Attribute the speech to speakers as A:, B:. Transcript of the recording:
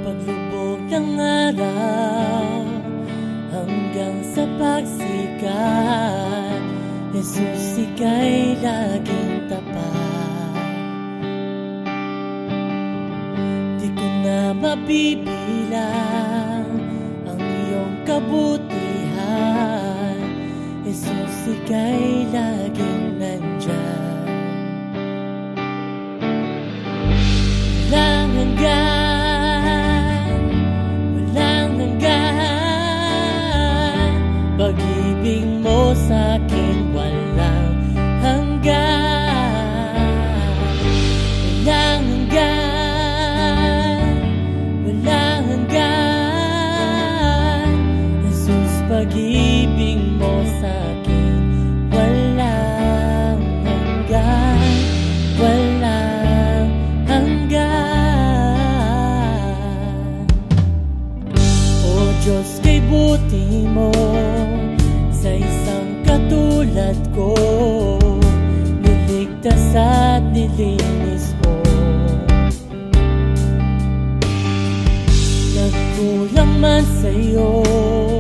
A: paglubog ng araw hanggang sa pagsikat, Jesus, ika'y laging tapat. Di ko na mabibilang ang iyong kabutihan, Jesus, ika'y laging nandyan. Walang hanggan, walang hanggan, pag-ibig mo sa'kin walang hanggan. Walang hanggan, walang hanggan, Jesus, pag-ibig mo sa'kin walang hanggan, walang hanggan. O Diyos, kay buti mo sa isang katulad ko, niligtas at nilinis mo. Nagkulang man sa'yo